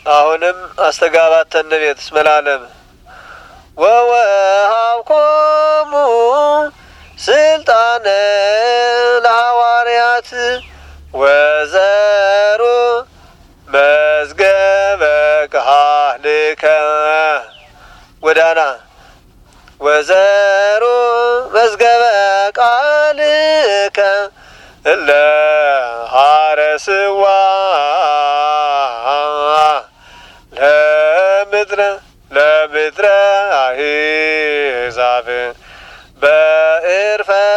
አሁንም አስተጋባት ተንቤት ስመላለም ወወሃብኮሙ ስልጣነ ለሐዋርያት ወዘሩ መዝገበ ቃልከ ወዳና ወዘሩ መዝገበ ቃልከ እለ ሐረስዋ ለምድረ አሕዛብ በዕርፈ